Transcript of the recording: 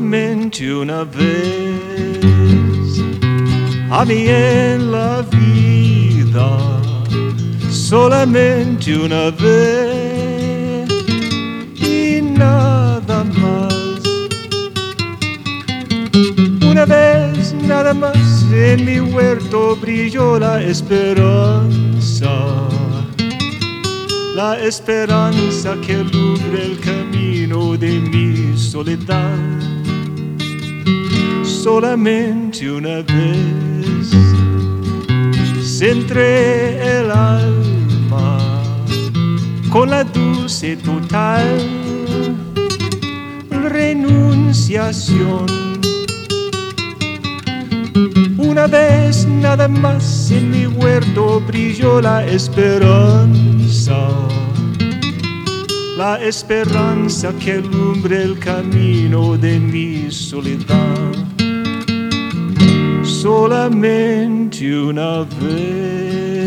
solamente una vez a mí en la vida, solamente una vez y nada más. Una vez nada más en mi huerto brilló la esperanza que alumbra el camino de mi soledad. Solamente una vez centré el alma con la dulce total renunciación. Una vez nada más en mi huerto brilló la esperanza que alumbre el camino de mi soledad. Solamente una vez.